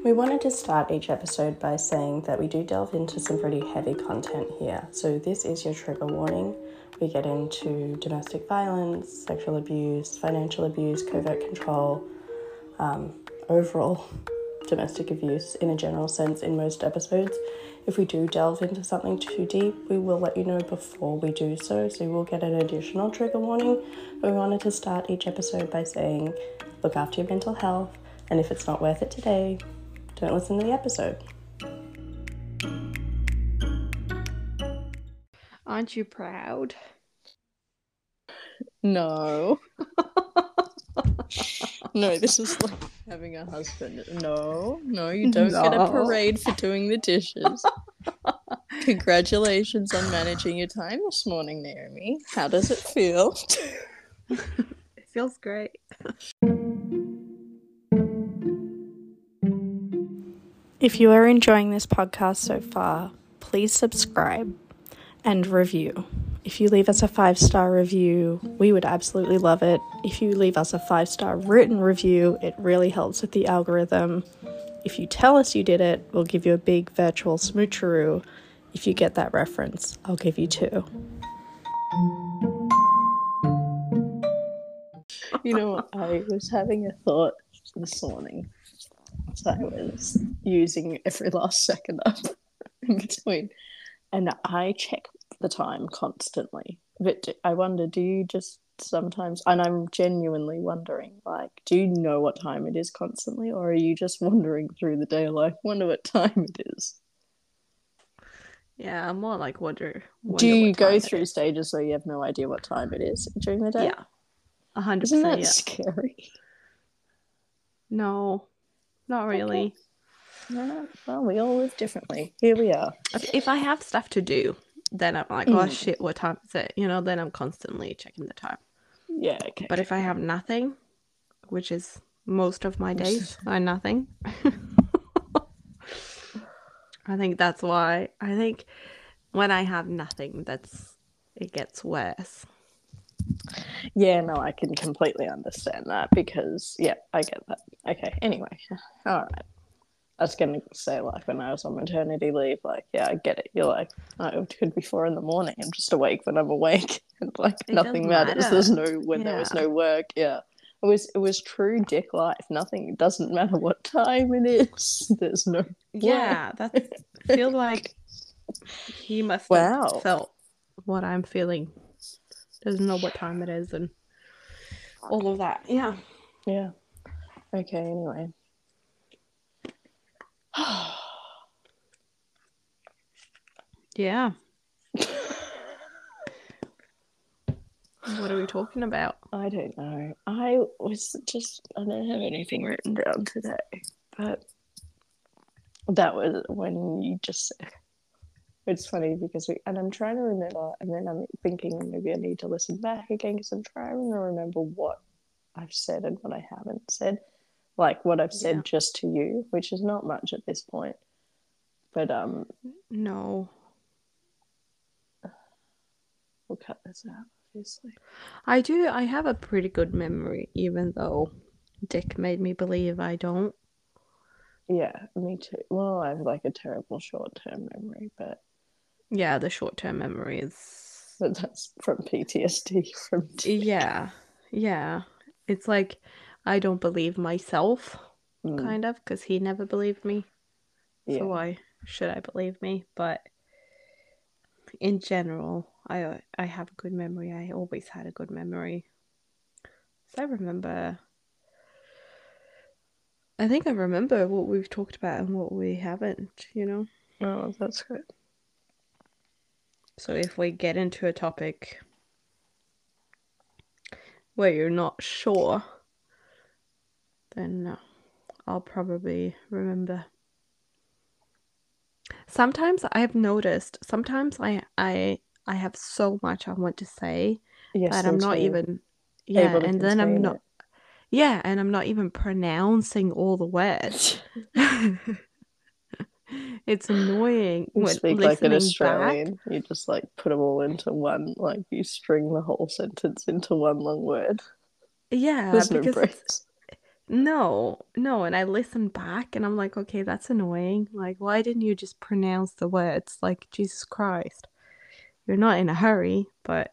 We wanted to start each episode by saying that we do delve into some pretty heavy content here. So this is your trigger warning. We get into domestic violence, sexual abuse, financial abuse, covert control, overall domestic abuse in a general sense in most episodes. If we do delve into something too deep, we will let you know before we do so you will get an additional trigger warning. But we wanted to start each episode by saying, look after your mental health, and if it's not worth it today, don't listen to the episode. Aren't you proud? No. No, this is like having a husband. No, you don't get a parade for doing the dishes. Congratulations on managing your time this morning, Naomi. How does it feel? It feels great. If you are enjoying this podcast so far, please subscribe and review. If you leave us a 5-star review, we would absolutely love it. If you leave us a 5-star written review, it really helps with the algorithm. If you tell us you did it, we'll give you a big virtual smoocheroo. If you get that reference, I'll give you 2. You know, I was having a thought this morning. So I was using every last second up in between. And I check the time constantly. But I wonder, do you just sometimes, and I'm genuinely wondering, like, do you know what time it is constantly, or are you just wandering through the day like, wonder what time it is? Yeah, I'm more like wonder do you go through stages where you have no idea what time it is during the day? Yeah, 100%. Isn't that scary? No, not really. Okay. No, well, we all live differently. Here we are. If I have stuff to do, then I'm like, oh shit, what time is it? You know, then I'm constantly checking the time. Yeah, okay. But if I have nothing, which is most of my days are nothing, I think that's why. I think when I have nothing, it gets worse. Yeah, no, I can completely understand that because, yeah, I get that. Okay, anyway, all right. I was going to say, like, when I was on maternity leave, like, yeah, I get it. You're like, oh, it could be 4 a.m. I'm just awake when I'm awake. And, like, nothing matters. There's there was no work. Yeah. It was true dick life. Nothing, it doesn't matter what time it is. There's no work. Yeah, that feels like he must have felt what I'm feeling. Doesn't know what time it is and all of that. Yeah. Yeah. Okay, anyway. Yeah. What are we talking about? I don't know. I don't have anything written down today, but that was when you just said, it's funny because and I'm trying to remember, and then I'm thinking maybe I need to listen back again because I'm trying to remember what I've said and what I haven't said. Like what I've said just to you, which is not much at this point. But no. We'll cut this out, obviously. I have a pretty good memory, even though Dick made me believe I don't. Yeah, me too. Well, I have like a terrible short-term memory, but yeah, the short-term memory is. But that's from PTSD from. Yeah. It's like I don't believe myself, kind of, because he never believed me. So why should I believe me? But in general, I have a good memory. I always had a good memory. So I think I remember what we've talked about and what we haven't, you know? Oh, that's good. So if we get into a topic where you're not sure, then I'll probably remember. Sometimes I've noticed, I have so much I want to say that I'm not even and then I'm not and I'm not even pronouncing all the words. It's annoying. You speak like an Australian. You just like put them all into one, like you string the whole sentence into one long word. Yeah, there's no breaks. No, and I listen back and I'm like, okay, that's annoying. Like, why didn't you just pronounce the words? Like, Jesus Christ. You're not in a hurry, but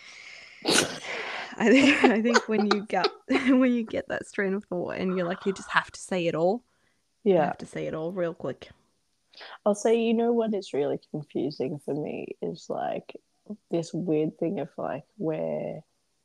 I think when you get that strain of thought and you're like, you just have to say it all. You Yeah. have to say it all real quick. I'll say, you know what is really confusing for me is like this weird thing of like where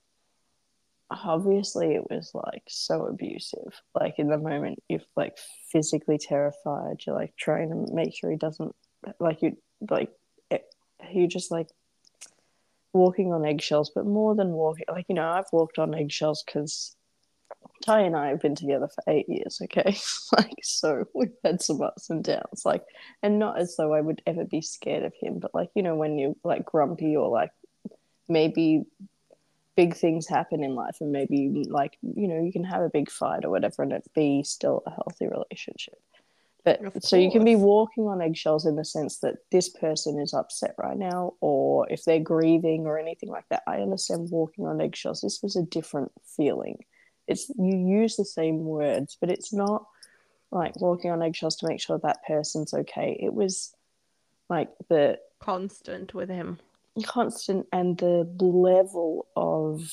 obviously it was like so abusive. Like in the moment you're like physically terrified. You're like trying to make sure he doesn't like you just like walking on eggshells, but more than walking, like, you know, I've walked on eggshells because Ty and I have been together for 8 years, okay? Like, so we've had some ups and downs, like, and not as though I would ever be scared of him, but like, you know, when you're like grumpy or like maybe big things happen in life and maybe like, you know, you can have a big fight or whatever and it be still a healthy relationship. But so you can be walking on eggshells in the sense that this person is upset right now, or if they're grieving or anything like that. I understand walking on eggshells. This was a different feeling. It's you use the same words, but it's not like walking on eggshells to make sure that person's okay. It was like the Constant with him. constant and the level of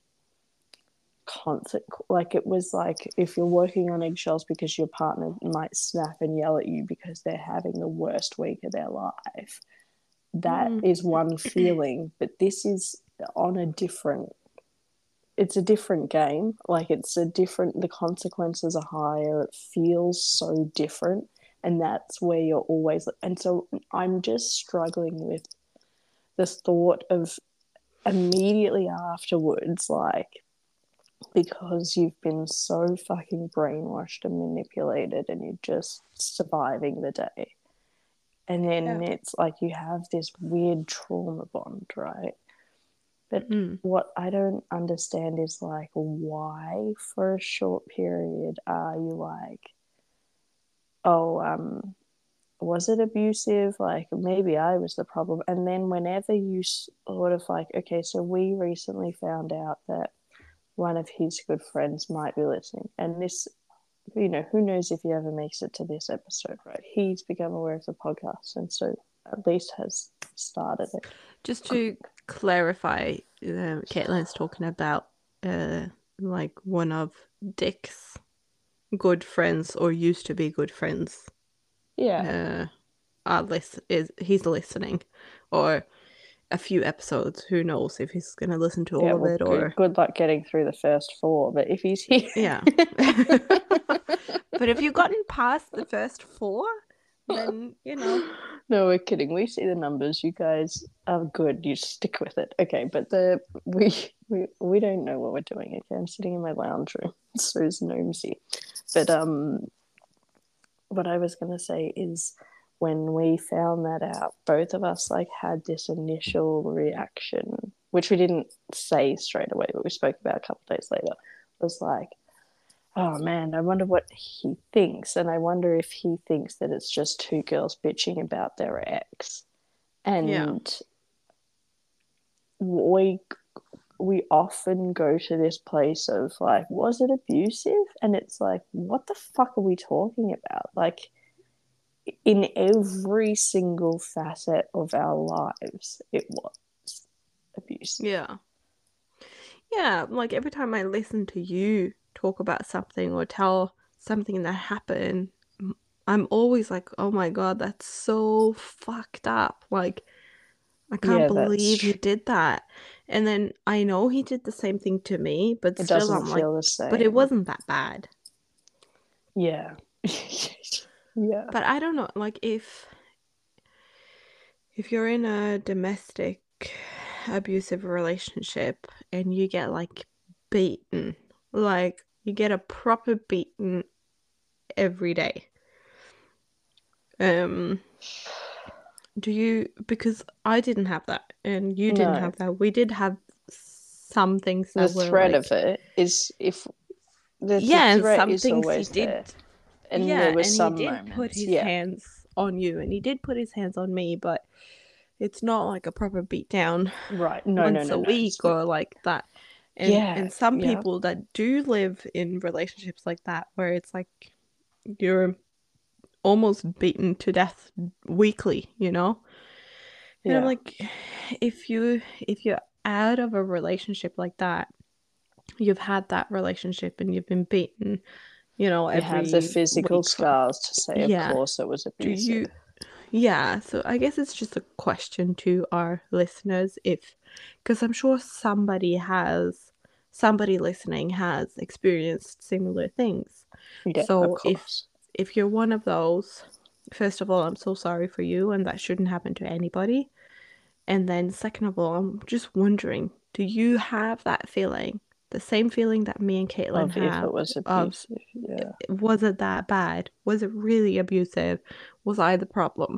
constant, like it was like if you're working on eggshells because your partner might snap and yell at you because they're having the worst week of their life. That is one feeling, but this is on a different, it's a different game. Like it's a different, the consequences are higher, it feels so different, and that's where you're always, and so I'm just struggling with the thought of immediately afterwards, like, because you've been so fucking brainwashed and manipulated and you're just surviving the day. And then it's like you have this weird trauma bond, right? But what I don't understand is like, why for a short period are you like, oh, was it abusive? Like maybe I was the problem. And then whenever you sort of like, okay, so we recently found out that one of his good friends might be listening. And this, you know, who knows if he ever makes it to this episode, right? He's become aware of the podcast and so at least has started it. Just to clarify, Caitlin's talking about like one of Dick's good friends or used to be good friends. Yeah. He's listening, or a few episodes. Who knows if he's gonna listen to all of it or good luck getting through the first 4, but if he's here. Yeah. But if you've gotten past the first 4, then you know. No, we're kidding. We see the numbers. You guys are good. You stick with it. Okay, but we don't know what we're doing. Okay, I'm sitting in my lounge room. So's Gnomesy. But what I was gonna say is when we found that out, both of us like had this initial reaction, which we didn't say straight away, but we spoke about a couple of days later. It was like, oh man, I wonder what he thinks. And I wonder if he thinks that it's just two girls bitching about their ex. And we often go to this place of like, was it abusive? And it's like, what the fuck are we talking about? Like, in every single facet of our lives, it was abusive. Yeah, like every time I listen to you talk about something or tell something that happened, I'm always like, oh my God, that's so fucked up. Like, I can't believe he did that. And then I know he did the same thing to me, but it still doesn't I'm feel like, the same. But it wasn't that bad. Yeah. Yeah. But I don't know, like if you're in a domestic abusive relationship and you get like beaten, like you get a proper beaten every day. Do you, because I didn't have that and you didn't have that. We did have some things that were threat like, of it is if the and threat some is things always he did there. And there was some he did moments, put his hands on you and he did put his hands on me, but it's not like a proper beat down right. once a week or like that. And some people that do live in relationships like that, where it's like you're almost beaten to death weekly, you know? And I'm like, if you're out of a relationship like that, you've had that relationship and you've been beaten, you know, you have the physical week scars to say, of course it was abusive. So I guess it's just a question to our listeners, because I'm sure somebody listening has experienced similar things. Yeah, so of course. if you're one of those, first of all, I'm so sorry for you, and that shouldn't happen to anybody. And then second of all, I'm just wondering, do you have that feeling, the same feeling that me and Caitlin have? If it was abusive, Was it that bad? Was it really abusive? Was I the problem?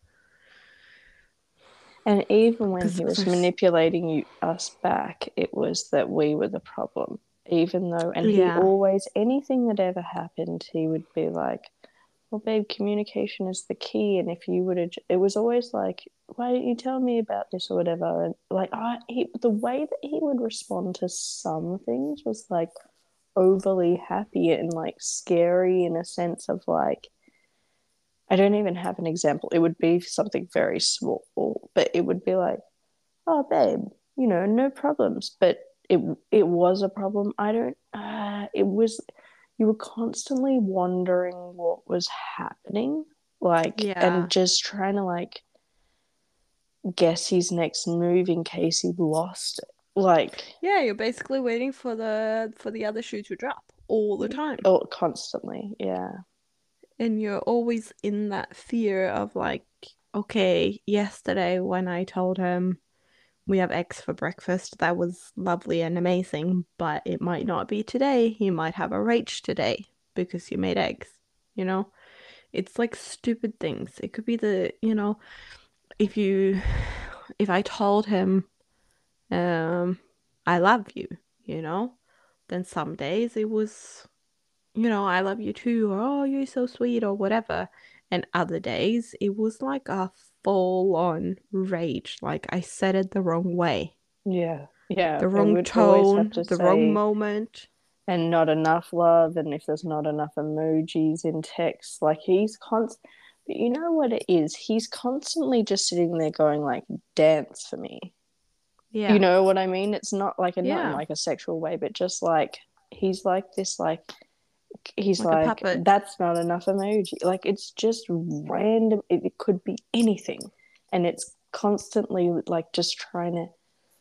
And even when he was manipulating us back, it was that we were the problem. Even though, and he always, anything that ever happened, he would be like, well, babe, communication is the key. And if you would have, it was always like, why didn't you tell me about this or whatever? And like, the way that he would respond to some things was like overly happy and like scary in a sense of like, I don't even have an example. It would be something very small, but it would be like, oh, babe, you know, no problems. But it was a problem. It was, you were constantly wondering what was happening, like, and just trying to like guess his next move in case he lost it. Like, you're basically waiting for the other shoe to drop all the time. Oh, constantly, yeah. And you're always in that fear of like, okay, yesterday when I told him we have eggs for breakfast, that was lovely and amazing, but it might not be today. He might have a rage today because you made eggs, you know? It's like stupid things. It could be if I told him, I love you, you know, then some days it was, I love you too, or oh, you're so sweet, or whatever. And other days it was like a full on rage, like I said it the wrong way. Yeah. Yeah. The wrong tone, the wrong moment. And not enough love, and if there's not enough emojis in text, like he's but you know what it is? He's constantly just sitting there going like, dance for me. Yeah. You know what I mean? It's not like not in like a sexual way, but just like he's like this like he's like that's not enough emoji. Like it's just random. It could be anything. And it's constantly like just trying to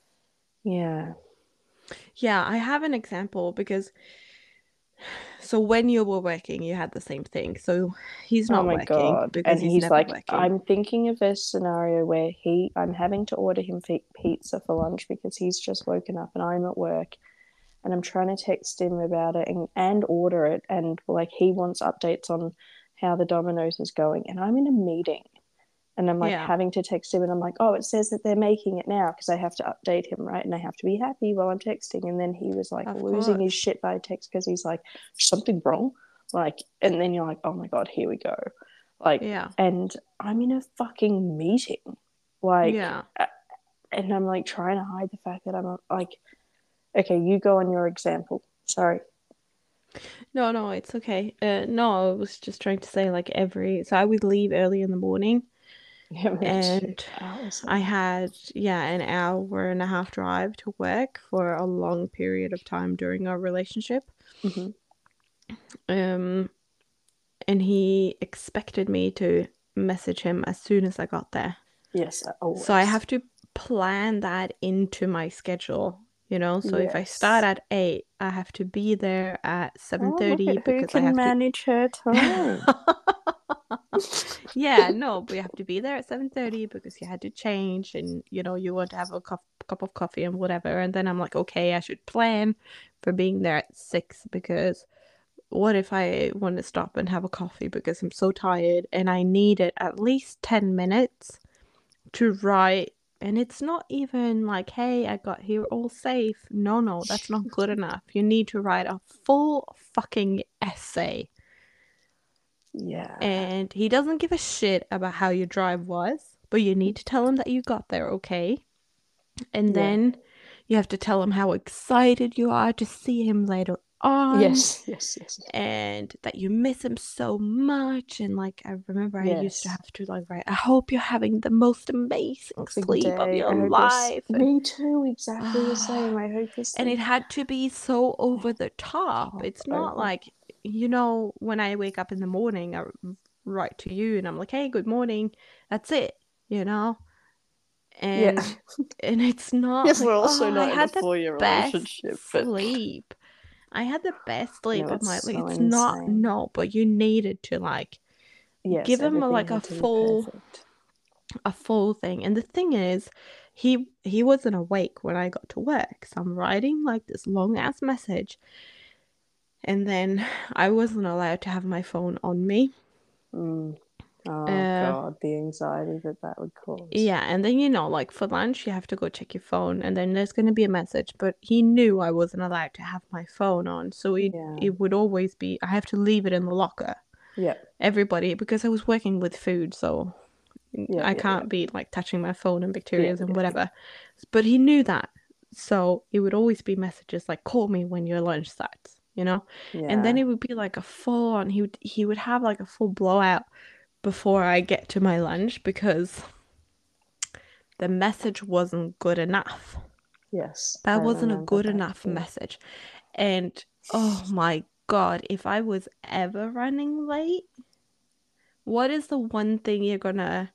Yeah, I have an example because so when you were working, you had the same thing. So he's not working because he's never like, working. I'm thinking of a scenario where I'm having to order him pizza for lunch because he's just woken up and I'm at work, and I'm trying to text him about it and order it, and like he wants updates on how the Domino's is going, and I'm in a meeting. And I'm like having to text him, and I'm like, oh, it says that they're making it now because I have to update him, right? And I have to be happy while I'm texting. And then he was like losing his shit by text because he's like, something wrong? Like, and then you're like, oh my God, here we go. Like, and I'm in a fucking meeting. Like, and I'm like trying to hide the fact that I'm like, okay, you go on your example. Sorry. No, it's okay. No, I was just trying to say like so I would leave early in the morning. And I had an hour and a half drive to work for a long period of time during our relationship. And he expected me to message him as soon as I got there. Yes, always. So I have to plan that into my schedule, you know. So if I start at 8, I have to be there at 7:30 because I have to manage her time. No, but you have to be there at 7:30 because you had to change, and you want to have a cup of coffee and whatever. And then I'm like, okay, I should plan for being there at 6 because what if I want to stop and have a coffee because I'm so tired and I needed at least 10 minutes to write. And it's not even like, hey, I got here all safe. No, that's not good enough. You need to write a full fucking essay. Yeah. And he doesn't give a shit about how your drive was, but you need to tell him that you got there okay. And then You have to tell him how excited you are to see him later on. Yes. And that you miss him so much. And like, I remember I used to have to like write, I hope you're having the most amazing sleep of your life. Me too, exactly the same. I hope you're and it had to be so over the top. It's not like, you know, when I wake up in the morning, I write to you and I'm like, hey, good morning. That's it, you know? And it's not yes, like, we're also not I in had a 4-year relationship. Sleep. I had the best sleep No, of my life. so It's insane. not, no, but you needed to like give him like a full thing. And the thing is, he wasn't awake when I got to work. So I'm writing like this long ass message. And then I wasn't allowed to have my phone on me. Oh God, the anxiety that would cause. Yeah, and then, you know, like for lunch, you have to go check your phone, and then there's going to be a message. But he knew I wasn't allowed to have my phone on, so it would always be, I have to leave it in the locker. Yeah. Everybody, because I was working with food, so I can't be like touching my phone and bacteria and whatever. But he knew that, so it would always be messages like, call me when your lunch starts, you know? Yeah. And then it would be like a full on, he would have like a full blowout before I get to my lunch because the message wasn't good enough. Yes. That wasn't a good enough message. And oh my God, if I was ever running late, what is the one thing you're gonna,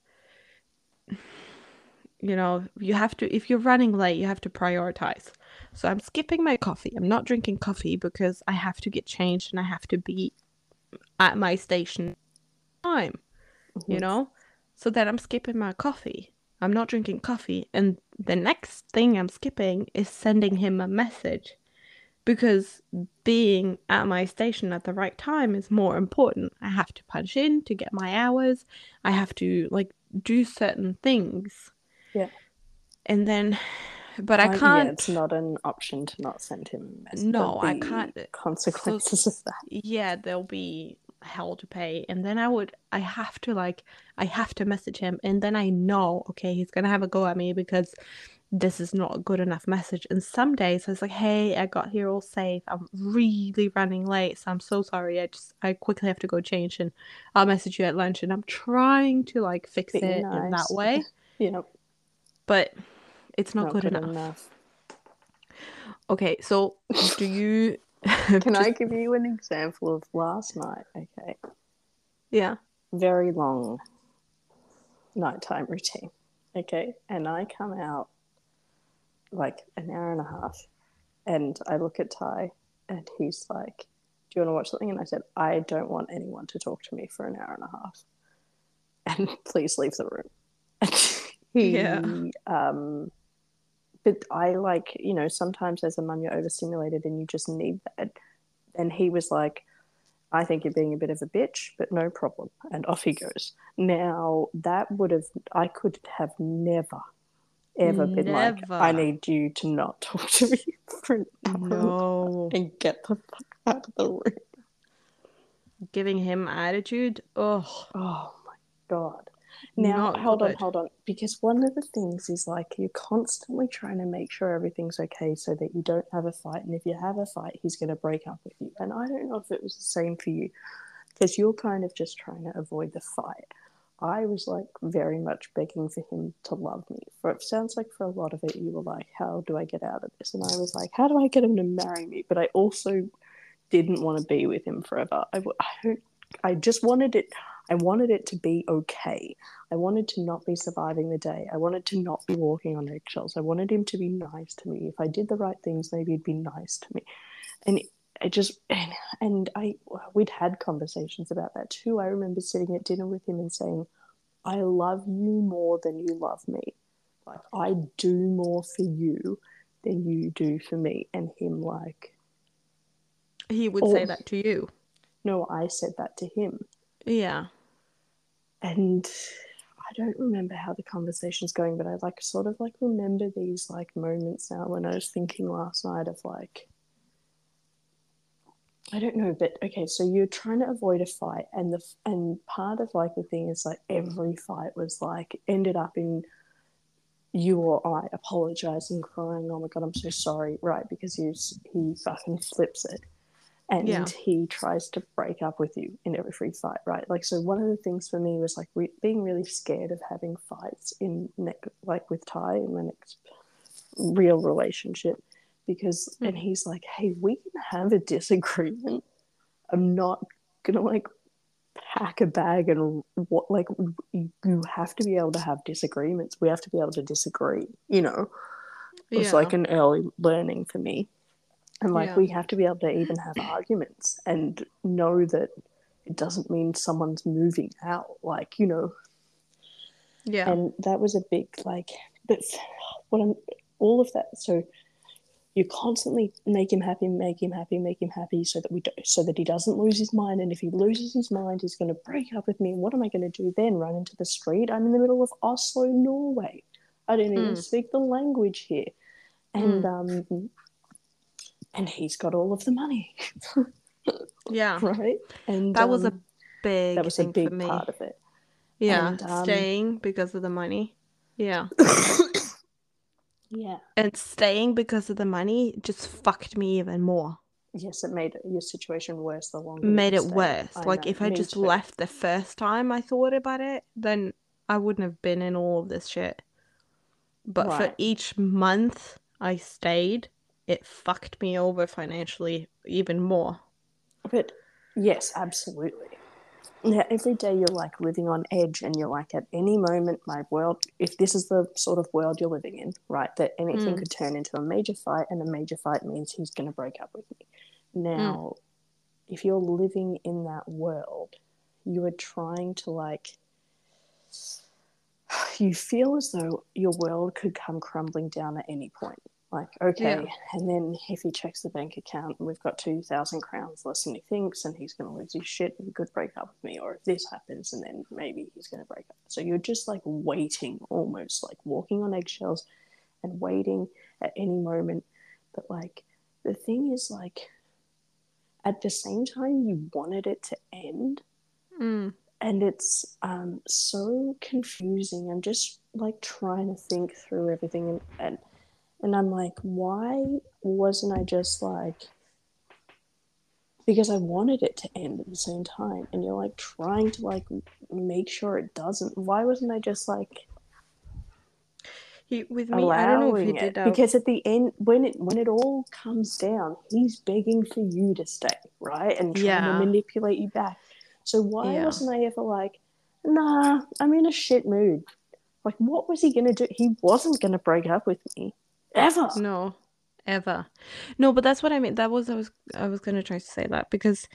you know, you have to, if you're running late, you have to prioritize. So I'm skipping my coffee. I'm not drinking coffee because I have to get changed and I have to be at my station time, you know? So then I'm skipping my coffee. I'm not drinking coffee. And the next thing I'm skipping is sending him a message because being at my station at the right time is more important. I have to punch in to get my hours. I have to like do certain things. Yeah. And then, but I can't. Yeah, it's not an option to not send him a message. No, I can't. Consequences of that. Yeah, there'll be hell to pay. And then I have to message him. And then I know, okay, he's going to have a go at me because this is not a good enough message. And some days I was like, hey, I got here all safe. I'm really running late. So I'm so sorry. I quickly have to go change and I'll message you at lunch. And I'm trying to like fix it in that way. Yeah. But it's not good enough. Okay, so do you... Can I give you an example of last night? Okay. Yeah. Very long nighttime routine. Okay. And I come out like an hour and a half and I look at Ty and he's like, do you want to watch something? And I said, I don't want anyone to talk to me for an hour and a half. And please leave the room. But I like, you know, sometimes as a mum you're overstimulated and you just need that. And he was like, I think you're being a bit of a bitch, but no problem. And off he goes. Now, I could have never, ever been like, I need you to not talk to me for an hour and get the fuck out of the room. Giving him attitude? Oh my God. Now, hold on. Because one of the things is like you're constantly trying to make sure everything's okay so that you don't have a fight. And if you have a fight, he's going to break up with you. And I don't know if it was the same for you because you're kind of just trying to avoid the fight. I was like very much begging for him to love me. It sounds like for a lot of it, you were like, how do I get out of this? And I was like, how do I get him to marry me? But I also didn't want to be with him forever. I just wanted it. I wanted it to be okay. I wanted to not be surviving the day. I wanted to not be walking on eggshells. I wanted him to be nice to me. If I did the right things, maybe he'd be nice to me. And we'd had conversations about that too. I remember sitting at dinner with him and saying, I love you more than you love me. Like, I do more for you than you do for me. And him like... He would say that to you. No, I said that to him. Yeah. And I don't remember how the conversation's going, but I like sort of like remember these like moments now when I was thinking last night of like, I don't know, but okay, so you're trying to avoid a fight, and part of like the thing is like every fight was like ended up in you or I apologizing, crying, oh my God, I'm so sorry, right? Because he fucking flips it. And he tries to break up with you in every free fight, right? Like, so one of the things for me was like being really scared of having fights like with Ty in my next real relationship, because and he's like, hey, we can have a disagreement. I'm not gonna like pack a bag and what, like, you have to be able to have disagreements. We have to be able to disagree, you know. It was like an early learning for me. And like we have to be able to even have arguments and know that it doesn't mean someone's moving out, like, you know. Yeah. And that was a big like, but all of that. So you constantly make him happy, so that he doesn't lose his mind. And if he loses his mind, he's going to break up with me. What am I going to do then? Run into the street? I'm in the middle of Oslo, Norway. I don't even speak the language here, and he's got all of the money. Yeah. Right. And that was a big part of it. Yeah. And, staying because of the money. Yeah. Yeah. And staying because of the money just fucked me even more. Yes, it made your situation worse the longer. Made it worse. Like, if I just left the first time I thought about it, then I wouldn't have been in all of this shit. But for each month I stayed, it fucked me over financially even more. But yes, absolutely. Yeah, every day you're like living on edge, and you're like, at any moment, my world, if this is the sort of world you're living in, right, that anything could turn into a major fight, and a major fight means he's going to break up with me. Now, if you're living in that world, you are trying to like, you feel as though your world could come crumbling down at any point. Like, okay, and then if he checks the bank account and we've got 2,000 crowns less than he thinks, and he's going to lose his shit and he could break up with me, or if this happens, and then maybe he's going to break up. So you're just like waiting, almost like walking on eggshells and waiting at any moment. But like, the thing is, like, at the same time, you wanted it to end. And it's so confusing. I'm just like trying to think through everything, and I'm like, why wasn't I just like, because I wanted it to end at the same time, and you're like trying to like make sure it doesn't. Why wasn't I just like with me? I don't know if he did that. Because at the end, when it all comes down, he's begging for you to stay, right, and trying to manipulate you back. So why wasn't I ever like, nah, I'm in a shit mood? Like, what was he gonna do? He wasn't gonna break up with me. Ever. No, ever. No, but that's what I mean. I was gonna try to say that because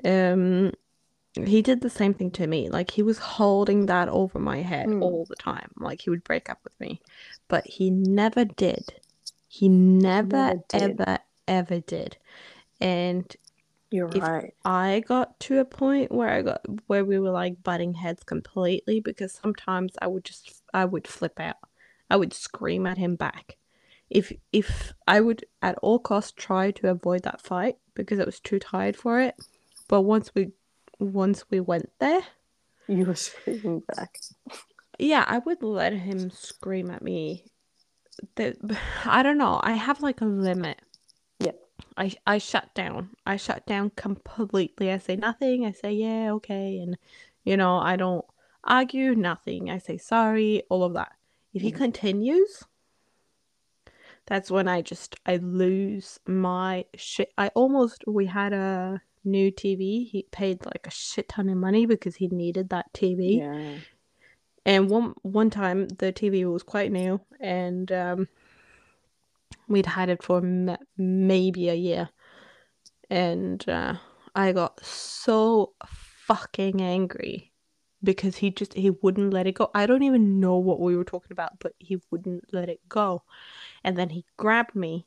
he did the same thing to me. Like, he was holding that over my head all the time. Like, he would break up with me. But he never did. He never ever did. And you're right. If I got to a point where we were like butting heads completely, because sometimes I would flip out. I would scream at him back. If I would at all costs try to avoid that fight because I was too tired for it, but once we went there, you were screaming back. Yeah, I would let him scream at me. I don't know. I have like a limit. Yep. I shut down. I shut down completely. I say nothing. I say yeah, okay, and I don't argue. Nothing. I say sorry. All of that. If he continues, that's when I lose my shit. We had a new TV. He paid like a shit ton of money because he needed that TV. Yeah. And one time the TV was quite new, and we'd had it for maybe a year, and I got so fucking angry because he wouldn't let it go. I don't even know what we were talking about, but he wouldn't let it go. And then he grabbed me.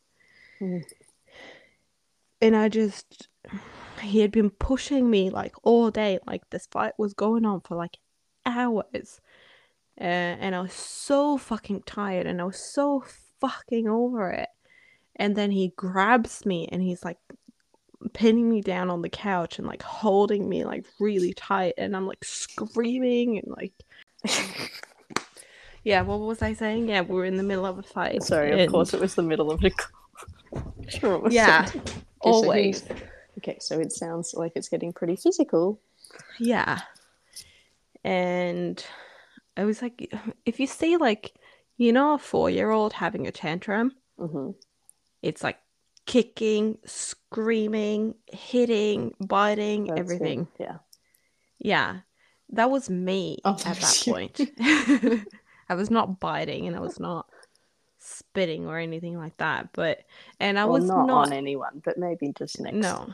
And he had been pushing me like all day. Like, this fight was going on for like hours. And I was so fucking tired, and I was so fucking over it. And then he grabs me, and he's like pinning me down on the couch and like holding me like really tight, and I'm like screaming and like Yeah, what was I saying? Yeah, we were in the middle of a fight. Sorry, of course it was the middle of a sure it was. Yeah, okay, always. So it sounds like it's getting pretty physical. Yeah. And I was like, if you see, like, you know, a 4-year-old having a tantrum, it's like kicking, screaming, hitting, biting, That's everything. him. Yeah. Yeah. That was me at that point. I was not biting and I was not spitting or anything like that, and I was not not on anyone, but maybe just next. No.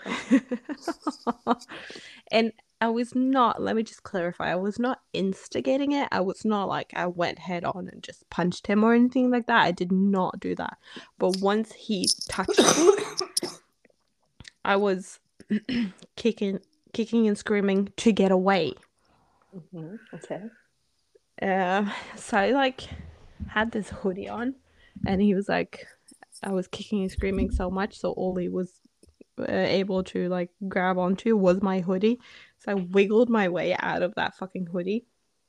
And I was not, let me just clarify, I was not instigating it. I was not like I went head on and just punched him or anything like that. I did not do that. But once he touched me, I was kicking and screaming to get away. Okay. So I like had this hoodie on, and he was like, I was kicking and screaming so much, so all he was able to like grab onto was my hoodie. So I wiggled my way out of that fucking hoodie.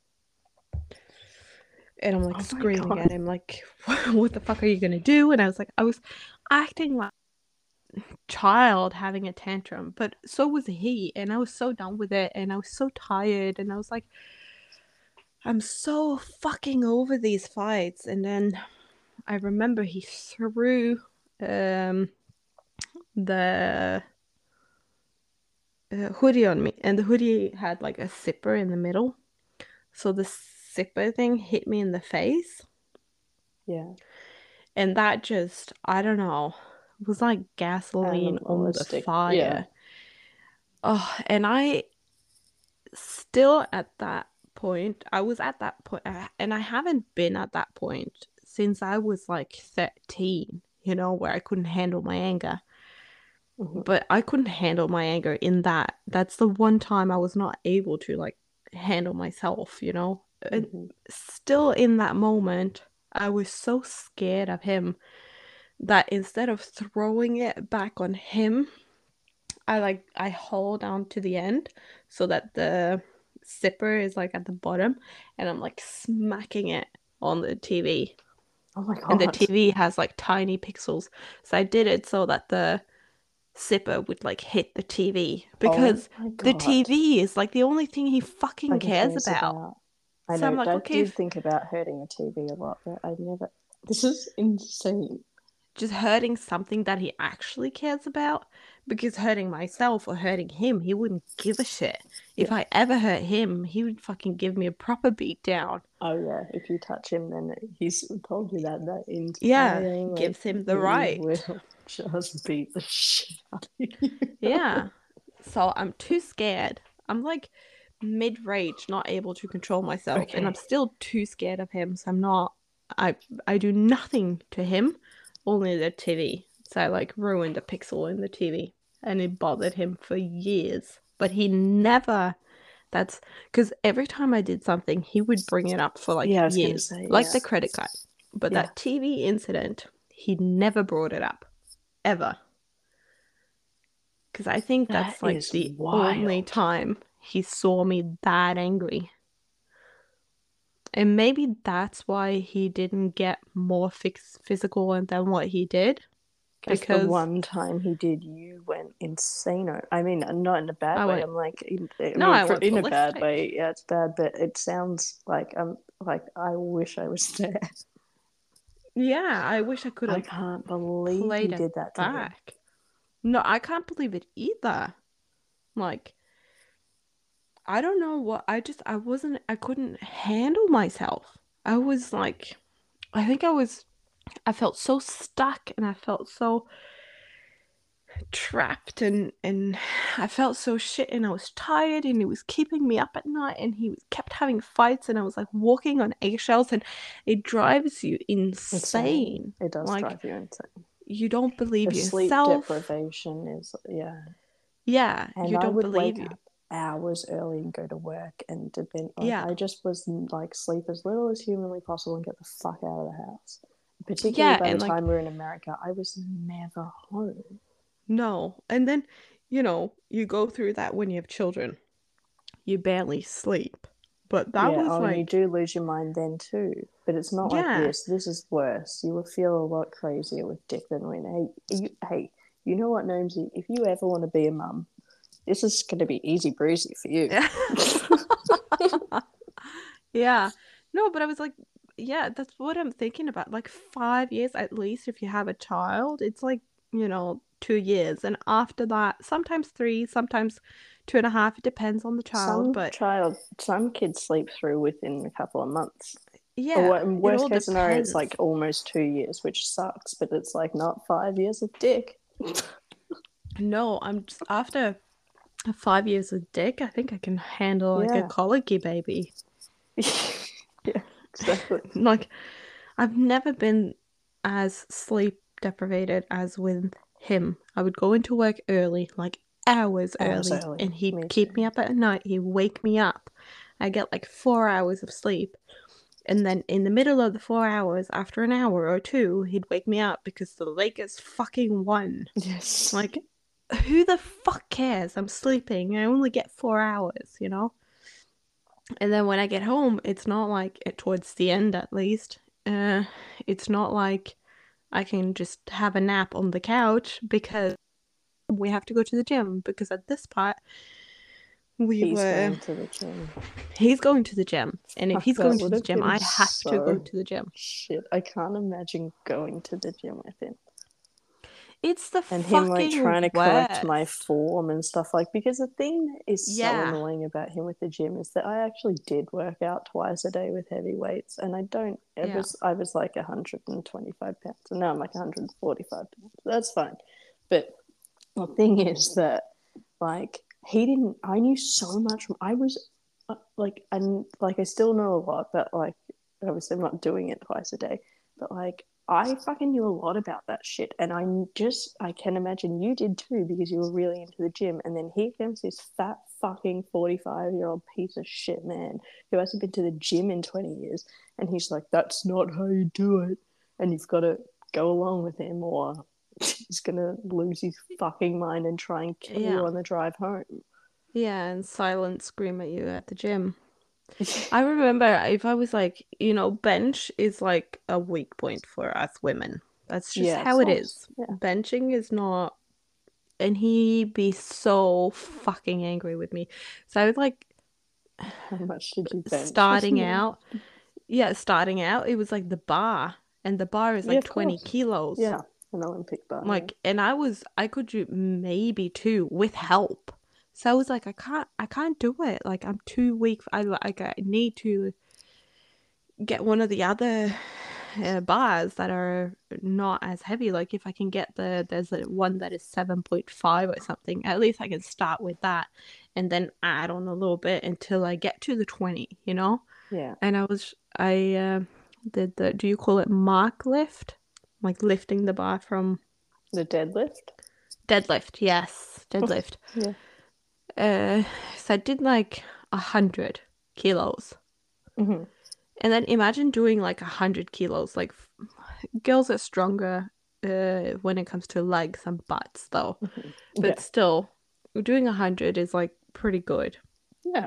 And I'm like screaming at him, like, what the fuck are you gonna do? And I was acting like a child having a tantrum, but so was he. And I was so done with it, and I was so tired, and I was like, I'm so fucking over these fights. And then I remember he threw the hoodie on me, and the hoodie had like a zipper in the middle, so the zipper thing hit me in the face. Yeah. And that just, I don't know, it was like gasoline on the fire. Yeah. Oh, and I still at that point, I was at that point, and I haven't been at that point since I was like 13, you know, where I couldn't handle my anger. But I couldn't handle my anger in that. That's the one time I was not able to like handle myself, you know. And still in that moment, I was so scared of him that instead of throwing it back on him, I hold on to the end so that the zipper is like at the bottom, and I'm like smacking it on the TV. Oh my god. And the TV has like tiny pixels. So I did it so that the zipper would like hit the TV, because the TV is like the only thing he fucking cares about. I So know. like, I okay, did think about hurting a TV a lot, but I never. This is insane. Just hurting something that he actually cares about, because hurting myself or hurting him, he wouldn't give a shit. If I ever hurt him, he would fucking give me a proper beat down. Oh yeah, if you touch him, then he's told you that gives him the right. Will just beat the shit out of you. Yeah. So I'm too scared. I'm like mid-rage, not able to control myself, and I'm still too scared of him. So I'm not. I do nothing to him, only the TV. So I like ruined a pixel in the TV, and it bothered him for years. But he never. That's because every time I did something, he would bring it up for like years, like the credit card. But that TV incident, he never brought it up, ever. Because I think that's like the only time he saw me that angry. And maybe that's why he didn't get more physical than what he did. Because the one time he did, you went insane. I mean, not in a bad way. I'm like, in a bad way. Yeah, it's bad, but it sounds like I wish I was there. Yeah, I wish I could have. I can't believe you did that to him. No, I can't believe it either. Like, I don't know what, I couldn't handle myself. I was like, I felt so stuck, and I felt so trapped, and I felt so shit, and I was tired, and it was keeping me up at night, and he kept having fights, and I was like walking on eggshells, and it drives you insane. It does drive you insane. You don't believe yourself. Sleep deprivation is and you don't believe you. Hours early and go to work, and I just was like, sleep as little as humanly possible and get the fuck out of the house. Particularly by the time we were in America, I was never home. No. And then, you go through that when you have children. You barely sleep. But that was like... you do lose your mind then too. But it's not like this. This is worse. You will feel a lot crazier with Dick than when... Hey, you know what, Gnomesy? If you ever want to be a mum, this is going to be easy breezy for you. Yeah. No, but I was like, yeah, that's what I'm thinking about. Like 5 years at least if you have a child. It's like, 2 years. And after that, sometimes 3, sometimes 2.5. It depends on the child. Some kids sleep through within a couple of months. Yeah. Or in worst case scenario, it's like almost 2 years, which sucks. But it's like not 5 years of Dick. No, I'm just after 5 years of Dick, I think I can handle like a colicky baby. Yeah, exactly. Like, I've never been as sleep deprived as with him. I would go into work early, like hours early, and he'd keep me up at night. He'd wake me up. I get like 4 hours of sleep. And then in the middle of the 4 hours, after an hour or two, he'd wake me up because the Lakers fucking won. Yes. Like, who the fuck cares? I'm sleeping. I only get 4 hours, And then when I get home, it's not like, towards the end at least, it's not like I can just have a nap on the couch because we have to go to the gym. Because at this part, he's going to the gym. He's going to the gym. And if he's going to the gym, I have to go to the gym. Shit, I can't imagine going to the gym with him. It's the and fucking him like trying to worst. correct my form and stuff, like, because the thing that is so annoying about him with the gym is that I actually did work out twice a day with heavy weights, and I was like 125 pounds, and now I'm like 145 pounds. That's fine, but the thing is that like I knew so much. I was I still know a lot, but like obviously I'm not doing it twice a day, but like I fucking knew a lot about that shit, and I can imagine you did too, because you were really into the gym. And then here comes this fat fucking 45-year-old piece of shit man who hasn't been to the gym in 20 years, and he's like, that's not how you do it, and you've got to go along with him, or he's gonna lose his fucking mind and try and kill you on the drive home. Yeah, and silent scream at you at the gym. I remember if I was like, bench is like a weak point for us women. That's just how it is. Yeah. Benching is not, and he'd be so fucking angry with me. So I was like, how much did you bench? Starting out, it was like the bar, and the bar is like 20 kilos. Yeah, an Olympic bar. Like, and I could do maybe 2 with help. So I was like, I can't do it. Like, I'm too weak. I need to get one of the other bars that are not as heavy. Like, if I can get there's one that is 7.5 or something, at least I can start with that and then add on a little bit until I get to the 20, Yeah. And I did do you call it mark lift? Like lifting the bar from... The deadlift? Deadlift, yes. Deadlift. Yeah. So I did like 100 kilos. Mm-hmm. And then imagine doing like 100 kilos. Like, girls are stronger when it comes to legs and butts, though. Mm-hmm. But still, doing 100 is like pretty good. Yeah.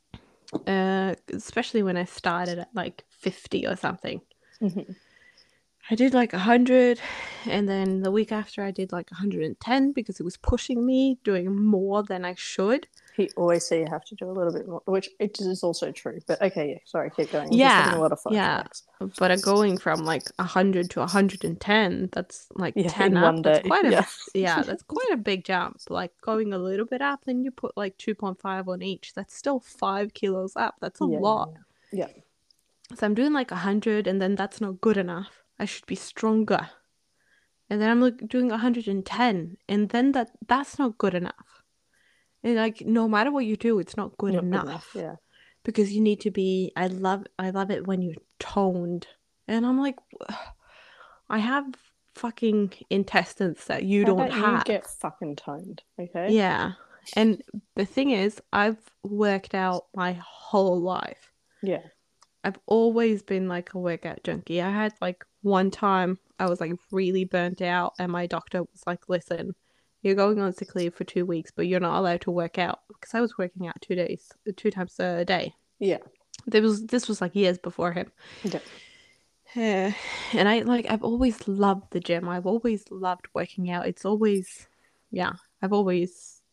Especially when I started at like 50 or something. Mm-hmm. I did like 100, and then the week after I did like 110 because it was pushing me, doing more than I should. He always say you have to do a little bit more, which it is also true. But okay, sorry, keep going. Yeah, a lot of flashbacks. But going from like 100 to 110, that's like 10 up. One day. That's quite that's quite a big jump. Like going a little bit up, then you put like 2.5 on each. That's still 5 kilos up. That's a lot. Yeah. So I'm doing like 100, and then that's not good enough. I should be stronger. And then I'm like doing 110, and then that's not good enough. And like, no matter what you do, it's not good enough. Yeah. Because you need to be, I love it when you're toned. And I'm like, I have fucking intestines that you don't have. You get fucking toned, okay? Yeah. And the thing is, I've worked out my whole life. Yeah. I've always been like a workout junkie. I had like one time I was like really burnt out, and my doctor was like, listen, you're going on sick leave for 2 weeks, but you're not allowed to work out, because I was working out 2 times a day. Yeah. This was like years before him. Yeah. And I've always loved the gym. I've always loved working out. It's always, yeah, I've always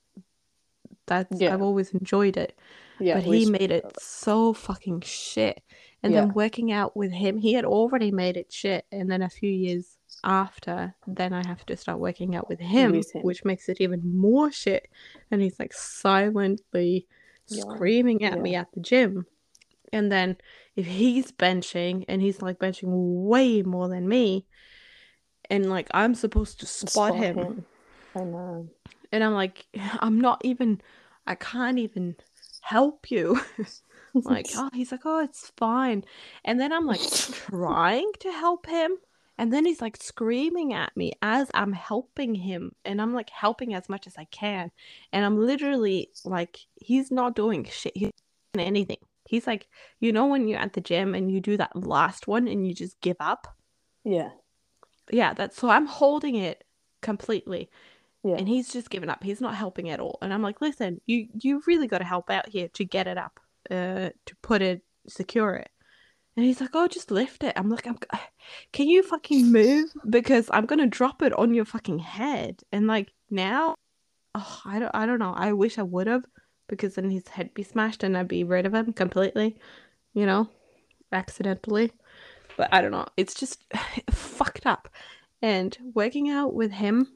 enjoyed it. Yeah, but he made it so fucking shit. And then working out with him, he had already made it shit. And then a few years after, then I have to start working out with him, which makes it even more shit. And he's like silently screaming at me at the gym. And then if he's benching and he's like benching way more than me, and like I'm supposed to spot him. I know. And I'm like, I can't even help you. Like, oh, he's like, oh, it's fine. And then I'm like trying to help him. And then he's like screaming at me as I'm helping him. And I'm like helping as much as I can. And I'm literally like, he's not doing shit. He's not doing anything. He's like, you know, when you're at the gym and you do that last one and you just give up? Yeah. Yeah, so I'm holding it completely. Yeah. And he's just given up. He's not helping at all. And I'm like, listen, you really got to help out here to get it up, to put it, secure it. And he's like, oh, just lift it. I'm like, can you fucking move? Because I'm going to drop it on your fucking head. And like now, oh, I don't know. I wish I would have, because then his head be smashed and I'd be rid of him completely, you know, accidentally. But I don't know. It's just fucked up. And working out with him,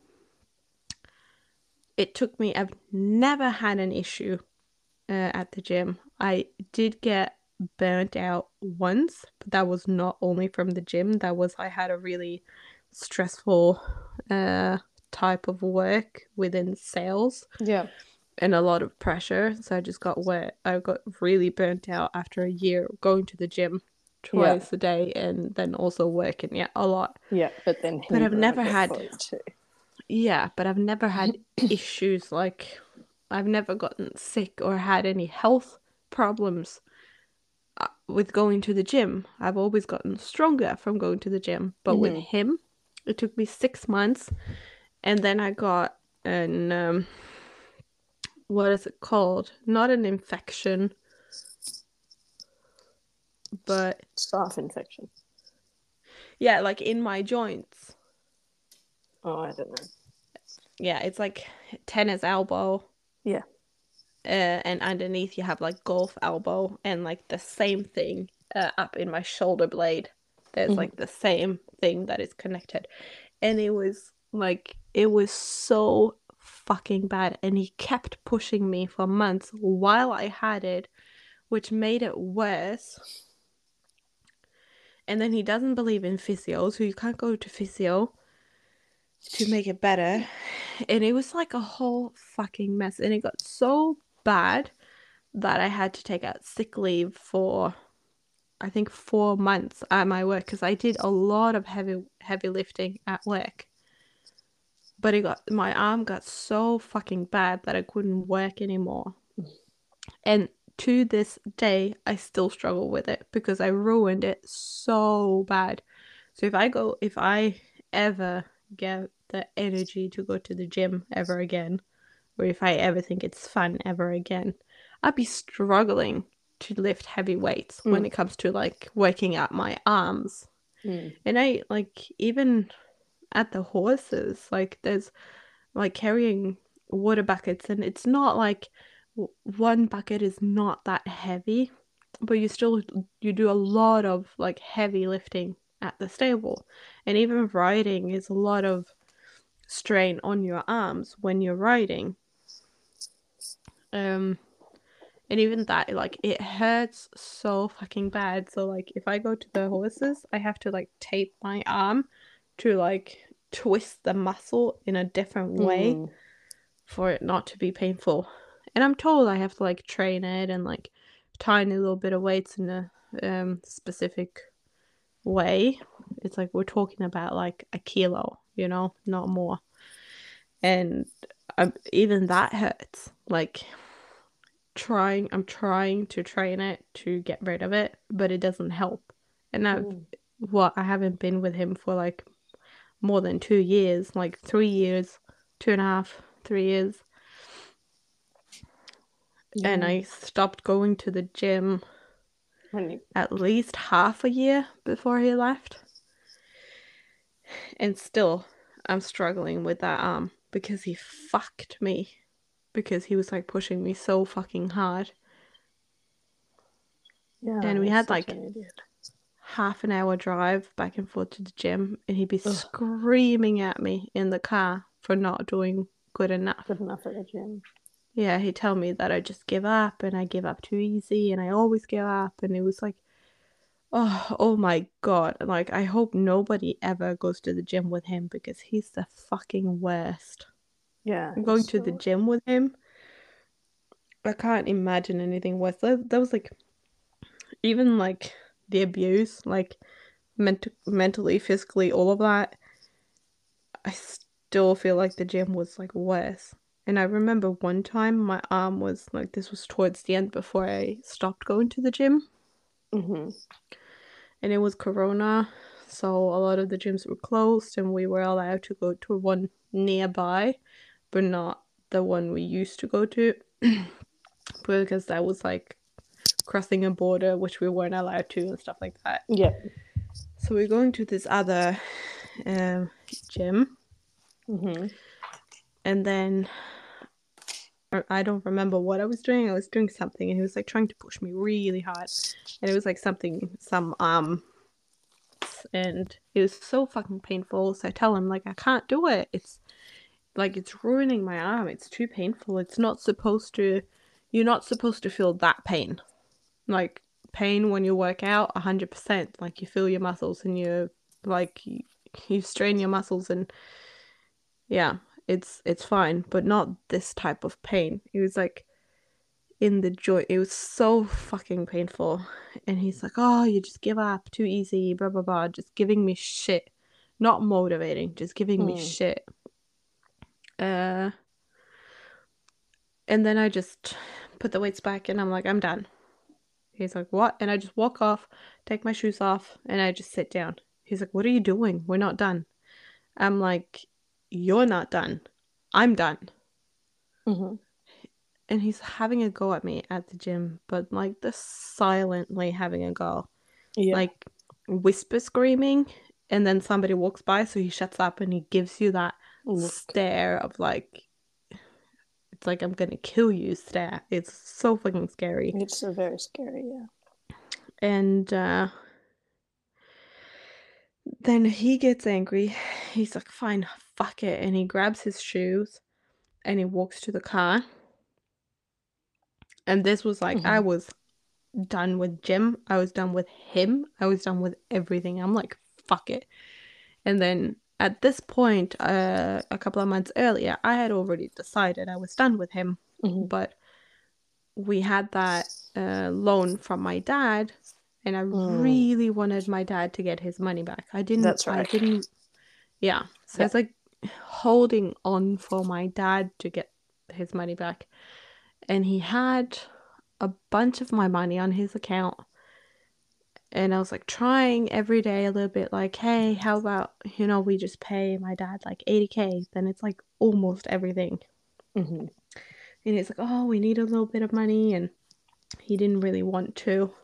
it took me, I've never had an issue at the gym. I did get burnt out once, but that was not only from the gym. I had a really stressful type of work within sales. Yeah. And a lot of pressure. So I just I got really burnt out after a year going to the gym twice a day and then also working a lot. Yeah, but I've never had but I've never had issues, like I've never gotten sick or had any health problems with going to the gym. I've always gotten stronger from going to the gym. But with him, it took me 6 months. And then I got an, what is it called? Not an infection, but... Staph infection. Yeah, like in my joints. Oh, I don't know. Yeah, it's like tennis elbow. Yeah. And underneath you have like golf elbow, and like the same thing up in my shoulder blade. There's like the same thing that is connected. And it was so fucking bad. And he kept pushing me for months while I had it, which made it worse. And then he doesn't believe in physio, so you can't go to physio to make it better. And it was like a whole fucking mess. And it got so bad that I had to take out sick leave for, I think, 4 months at my work, because I did a lot of heavy lifting at work. But my arm got so fucking bad that I couldn't work anymore. And to this day, I still struggle with it because I ruined it so bad. So if I ever get the energy to go to the gym ever again, or if I ever think it's fun ever again, I'd be struggling to lift heavy weights when it comes to like working out my arms. And I like, even at the horses, like there's like carrying water buckets, and it's not like one bucket is not that heavy, but you do a lot of like heavy lifting at the stable. And even riding is a lot of strain on your arms when you're riding. And even that, like, it hurts so fucking bad. So like if I go to the horses, I have to like tape my arm to like twist the muscle in a different way for it not to be painful. And I'm told I have to like train it and like tiny little bit of weights in a specific way. It's like we're talking about like a kilo, you know, not more. And even that hurts. Like I'm trying to train it to get rid of it, but it doesn't help. And I haven't been with him for like more than 2 years, like 3 years, 2.5, 3 years. And I stopped going to the gym at least half a year before he left. And still, I'm struggling with that arm because he fucked me. Because he was like pushing me so fucking hard. Yeah, and we had like half an hour drive back and forth to the gym, and he'd be screaming at me in the car for not doing good enough. Good enough at the gym. Yeah, he'd tell me that I just give up and I give up too easy and I always give up, and it was like, oh my god, like I hope nobody ever goes to the gym with him because he's the fucking worst. Yeah. I'm going to the gym with him. I can't imagine anything worse. That was like, even like the abuse, like mentally, physically, all of that, I still feel like the gym was like worse. And I remember one time my arm was like, this was towards the end before I stopped going to the gym. Mm-hmm. And it was Corona, so a lot of the gyms were closed and we were allowed to go to one nearby, but not the one we used to go to because that was like crossing a border, which we weren't allowed to and stuff like that. Yeah. So we're going to this other gym. Mm-hmm. And then I don't remember what I was doing. I was doing something and he was like trying to push me really hard. And it was like some and it was so fucking painful. So I tell him like, I can't do it. It's like, it's ruining my arm. It's too painful. It's not supposed to, you're not supposed to feel that pain. Like pain when you work out 100%. Like you feel your muscles and you like, you strain your muscles and yeah, it's fine, but not this type of pain. It was like in the joint. It was so fucking painful. And he's like, oh, you just give up too easy, blah, blah, blah. Just giving me shit. Not motivating, just giving me shit. And then I just put the weights back and I'm like, I'm done. He's like, what? And I just walk off, take my shoes off, and I just sit down. He's like, what are you doing? We're not done. I'm like, you're not done. I'm done. Mm-hmm. And he's having a go at me at the gym, but like the silently having a go. Yeah. Like whisper screaming, and then somebody walks by, so he shuts up and he gives you that stare of like, it's like I'm gonna kill you stare. It's so fucking scary. It's so very scary, yeah. And then he gets angry. He's like, fine, fuck it. And he grabs his shoes and he walks to the car. And this was like, I was done with gym. I was done with him. I was done with everything. I'm like, fuck it. And then at this point, a couple of months earlier, I had already decided I was done with him. But we had that loan from my dad, and I really wanted my dad to get his money back. I didn't. That's right. Yeah. So it's like holding on for my dad to get his money back. And he had a bunch of my money on his account. And I was like trying every day a little bit, like, hey, how about, we just pay my dad like 80K, then it's like almost everything. And he's like, oh, we need a little bit of money, and he didn't really want to.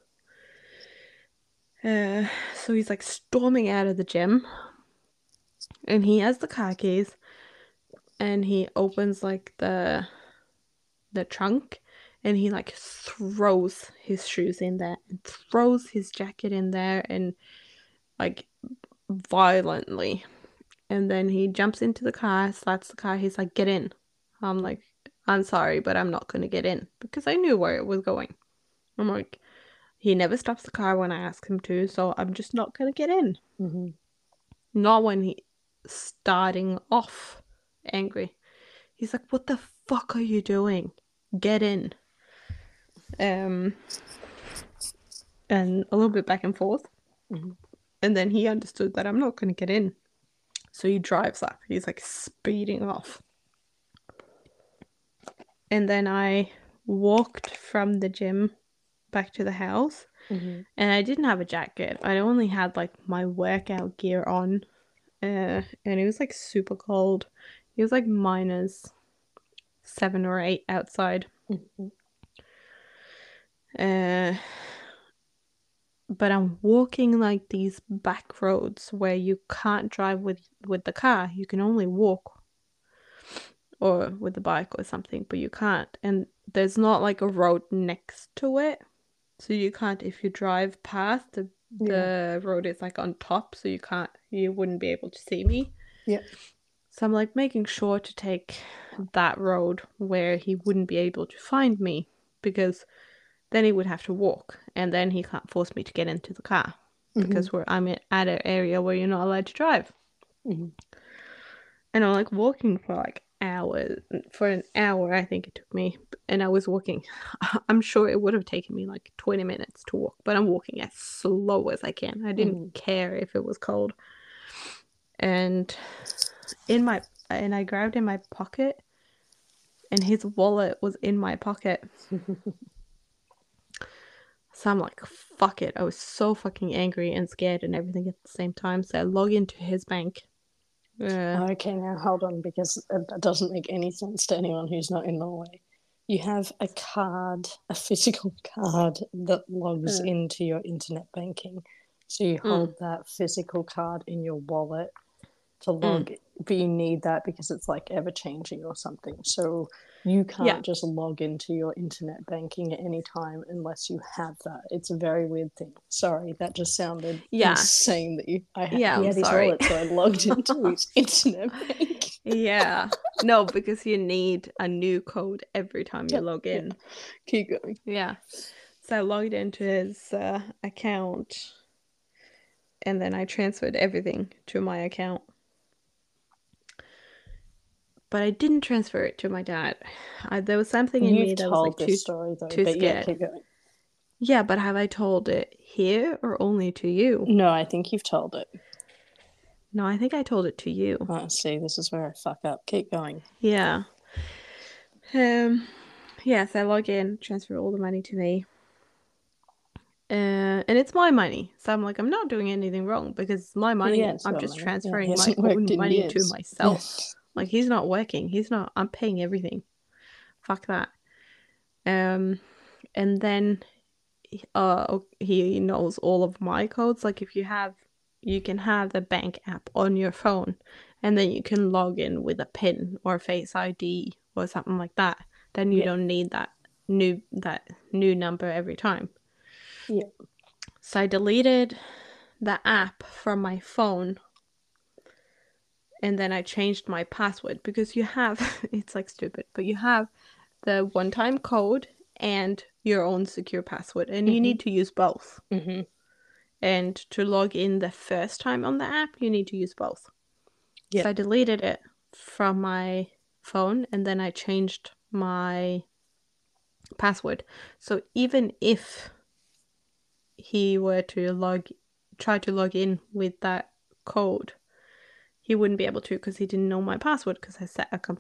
So he's like storming out of the gym, and he has the car keys, and he opens like the trunk, and he like throws his shoes in there and throws his jacket in there and like violently. And then he jumps into the car, starts the car. He's like, get in. I'm like, I'm sorry, but I'm not going to get in, because I knew where it was going. I'm like, he never stops the car when I ask him to, so I'm just not going to get in. Not when he's starting off angry. He's like, what the fuck are you doing? Get in. And a little bit back and forth. And then he understood that I'm not going to get in. So he drives up. He's like speeding off. And then I walked from the gym back to the house. And I didn't have a jacket. I only had like my workout gear on. And it was like super cold. It was like -7 or 8 outside. but I'm walking like these back roads where you can't drive with the car. You can only walk or with the bike or something, but you can't. And there's not like a road next to it. So you can't, if you drive past the road is like on top, so you wouldn't be able to see me. Yeah. So I'm like making sure to take that road where he wouldn't be able to find me, because then he would have to walk, and then he can't force me to get into the car because I'm at an area where you're not allowed to drive. And I'm like walking for like hours. For an hour, I think it took me, and I was walking. I'm sure it would have taken me like 20 minutes to walk, but I'm walking as slow as I can. I didn't care if it was cold. And I grabbed in my pocket, and his wallet was in my pocket. So I'm like, fuck it. I was so fucking angry and scared and everything at the same time. So I log into his bank. Okay, now hold on, because that doesn't make any sense to anyone who's not in Norway. You have a card, a physical card that logs into your internet banking. So you hold that physical card in your wallet to log, but you need that because it's like ever changing or something. So you can't just log into your internet banking at any time unless you have that. It's a very weird thing. Sorry, that just sounded insane that he had his wallet, so I logged into his internet bank. Yeah. No, because you need a new code every time you log in. Keep going. Yeah. So I logged into his account, and then I transferred everything to my account. But I didn't transfer it to my dad. There was something in me that was like too scared. Yeah, keep going. Yeah, but have I told it here or only to you? No, I think you've told it. No, I think I told it to you. Oh, see, this is where I fuck up. Keep going. Yeah. Yes, I log in, transfer all the money to me. And it's my money. So I'm like, I'm not doing anything wrong because it's my money. I'm just transferring my own money to myself. Like, he's not working. I'm paying everything. Fuck that. And then he knows all of my codes. Like, if you can have the bank app on your phone, and then you can log in with a PIN or Face ID or something like that. Then you don't need that new number every time. Yeah. So I deleted the app from my phone, and then I changed my password, because you have it's like stupid, but you have the one-time code and your own secure password, and you need to use both. And to log in the first time on the app, you need to use both. Yeah. So I deleted it from my phone, and then I changed my password. So even if he were to try to log in with that code, he wouldn't be able to, because he didn't know my password, because I set a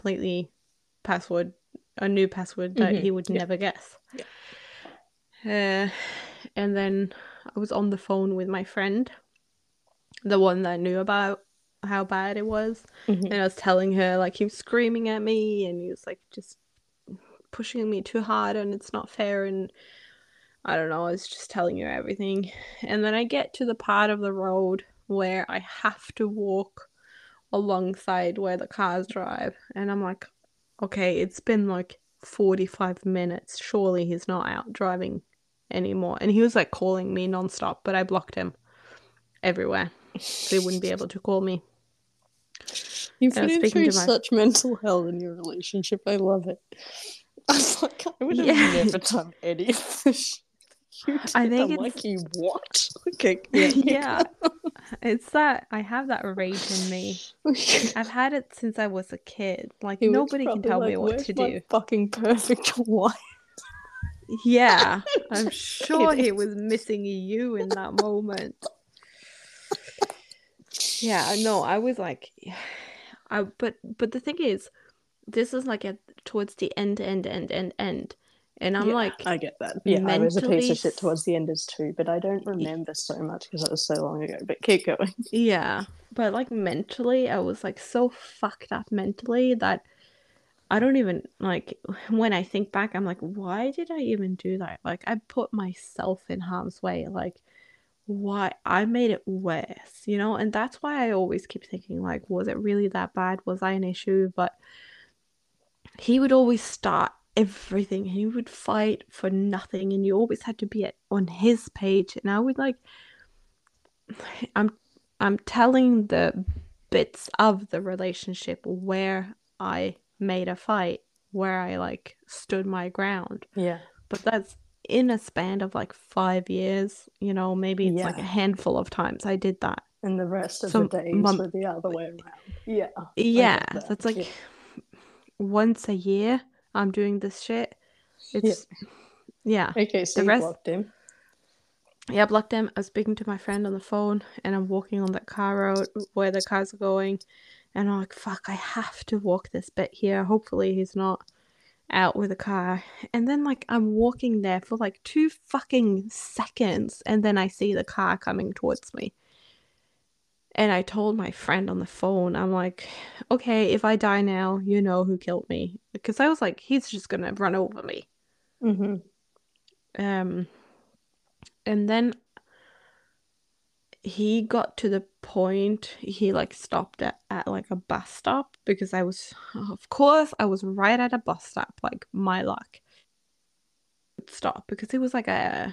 new password that he would never guess. Yeah. And then I was on the phone with my friend, the one that knew about how bad it was, and I was telling her, like, he was screaming at me, and he was like just pushing me too hard, and it's not fair, and I don't know, I was just telling her everything. And then I get to the part of the road where I have to walk alongside where the cars drive, and I'm like, okay, it's been like 45 minutes, surely he's not out driving anymore. And he was like calling me nonstop, but I blocked him everywhere, so he wouldn't be able to call me. You've been through such mental hell in your relationship. I love it. I was like, I would have never done any of this. I think it's like, you what? Okay, yeah. It's that I have that rage in me. I've had it since I was a kid. Like, nobody can tell me what to do. Fucking perfect wife. Yeah, I'm sure he was missing you in that moment. Yeah, no, I was like, but the thing is, this is like towards the end, and I'm like, I get that. Yeah, I was a piece of shit towards the end too, but I don't remember so much because it was so long ago. But keep going. Yeah, but like mentally, I was like so fucked up mentally that I don't even, like, when I think back, I'm like, why did I even do that? Like, I put myself in harm's way. Like, why I made it worse, you know? And that's why I always keep thinking, like, was it really that bad? Was I an issue? But he would always start everything. He would fight for nothing, and you always had to be on his page. And I would like, I'm, I'm telling the bits of the relationship where I made a fight, where I like stood my ground. Yeah. But that's in a span of like 5 years, you know, maybe it's like a handful of times I did that. And the rest of the days were the other way around. Yeah. Yeah. So it's like once a year I'm doing this shit. It's yeah. Okay, so you blocked him. Yeah, I blocked him. I was speaking to my friend on the phone and I'm walking on that car road where the cars are going, and I'm like, fuck, I have to walk this bit here. Hopefully he's not out with a car. And then like I'm walking there for like 2 fucking seconds, and then I see the car coming towards me. And I told my friend on the phone, I'm like, okay, if I die now, you know who killed me. Because I was like, he's just gonna run over me. And then he got to the point, he like stopped at like a bus stop, because of course I was right at a bus stop, like my luck. Stop, because it was like a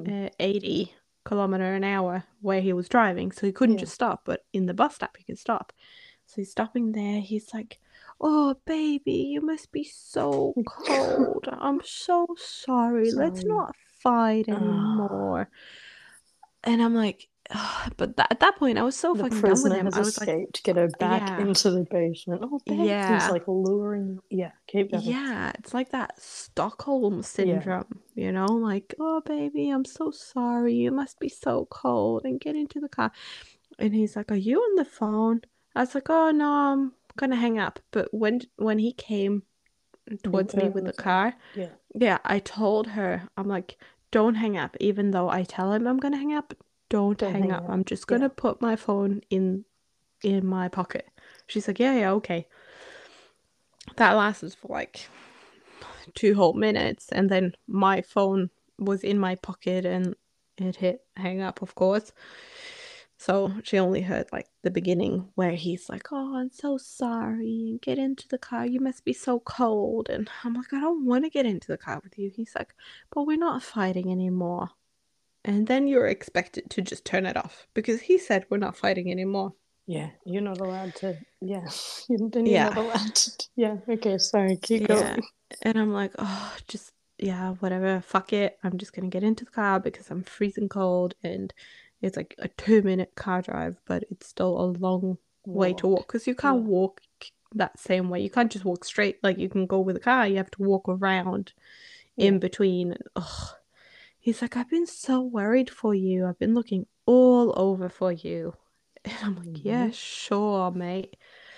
80 km/h where he was driving, so he couldn't just stop, but in the bus stop he could stop. So he's stopping there. He's like, oh baby, you must be so cold. I'm so sorry. Let's not fight anymore. And I'm like, but at that point I was so fucking done with him. I was escaped. Get her back into the basement. Oh, baby. He's like luring. Yeah, keep going. Yeah, it's like that Stockholm syndrome, you know, like, oh baby, I'm so sorry. You must be so cold, and get into the car. And he's like, are you on the phone? I was like, oh no, I'm gonna hang up. But when he came towards me with the car, I told her, I'm like, don't hang up. Even though I tell him I'm gonna hang up, don't hang up. I'm just gonna put my phone in my pocket. She's like, yeah, okay. That lasted for like 2 whole minutes, and then my phone was in my pocket and it hit hang up, of course. So she only heard like the beginning where he's like, oh, I'm so sorry, and get into the car, you must be so cold. And I'm like, I don't want to get into the car with you. He's like, but we're not fighting anymore. And then you're expected to just turn it off, because he said we're not fighting anymore. Yeah, you're not allowed to. Yeah, you're not allowed to. Yeah, okay, sorry, keep going. And I'm like, oh, just, whatever, fuck it. I'm just going to get into the car because I'm freezing cold, and it's like a 2-minute car drive, but it's still a long way to walk, because you can't walk that same way. You can't just walk straight like you can go with a car. You have to walk around in between. Ugh. He's like, I've been so worried for you. I've been looking all over for you. And I'm like, yeah, sure, mate.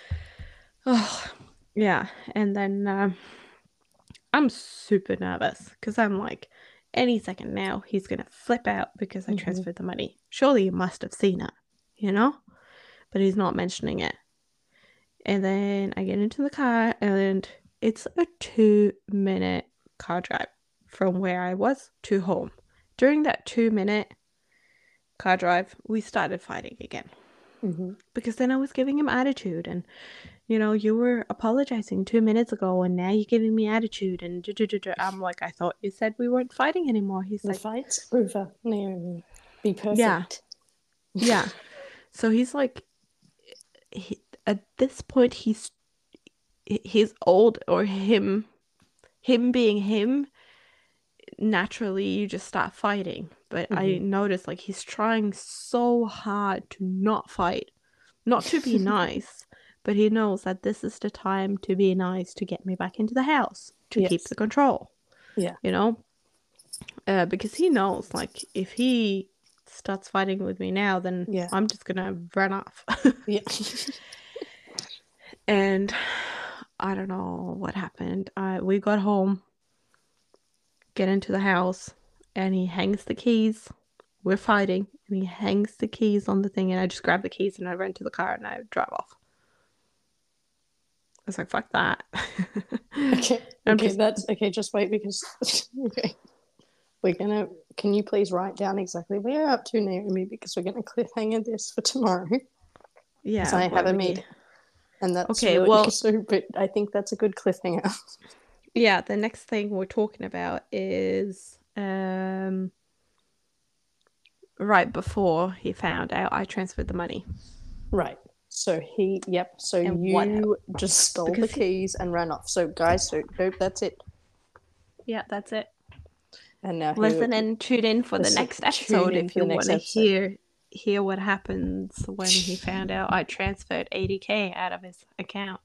Oh, yeah. And then I'm super nervous, because I'm like, any second now, he's going to flip out because I transferred the money. Surely you must have seen it, you know? But he's not mentioning it. And then I get into the car, and it's a 2-minute car drive from where I was to home. During that 2-minute car drive, we started fighting again. Because then I was giving him attitude, and you know, you were apologizing 2 minutes ago, and now you're giving me attitude, and I'm like, I thought you said we weren't fighting anymore. He's like, the fight's over. No, be perfect. Yeah. So he's like, at this point, he's old, or him being him. Naturally, you just start fighting. But I noticed like he's trying so hard to not fight, not to be nice. But he knows that this is the time to be nice, to get me back into the house, to keep the control. Yeah. You know? Because he knows, like, if he starts fighting with me now, then I'm just going to run off. And I don't know what happened. We got home, get into the house, and he hangs the keys. We're fighting, and he hangs the keys on the thing, and I just grab the keys and I run to the car and I drive off. I was like, fuck that. Okay, that's okay. Just wait, because Can you please write down exactly where you're up to, Naomi, because we're going to cliffhanger this for tomorrow. Yeah. Because I have a meeting. And that's okay, really well, but I think that's a good cliffhanger. Yeah, the next thing we're talking about is right before he found out I transferred the money. Right. So you just stole the keys and ran off. So guys, nope, that's it. Yeah, that's it. And now listen and tune in for the next episode if you want to hear what happens when he found out I transferred 80K out of his account.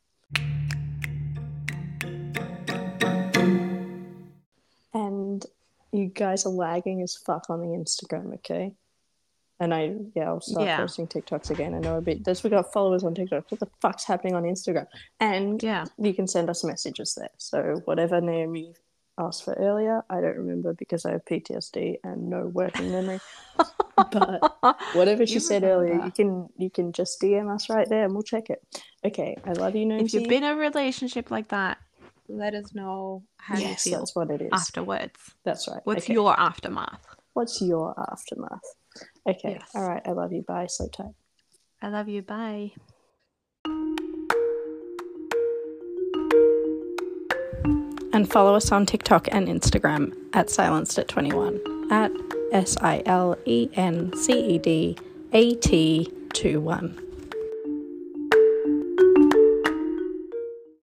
And you guys are lagging as fuck on the Instagram, okay? And I'll start posting TikToks again. I know a bit. We got followers on TikTok. What the fuck's happening on Instagram? And you can send us messages there. So whatever Naomi asked for earlier, I don't remember because I have PTSD and no working memory. But whatever she said earlier, you can just DM us right there and we'll check it. Okay, I love you, Naomi. If you've been in a relationship like that, let us know how you feel. That's what it is. Afterwards. That's right. What's your aftermath? What's your aftermath? Okay. Yes. All right. I love you. Bye. Sleep tight. I love you. Bye. And follow us on TikTok and Instagram at silenced@21 at SILENCEDAT21.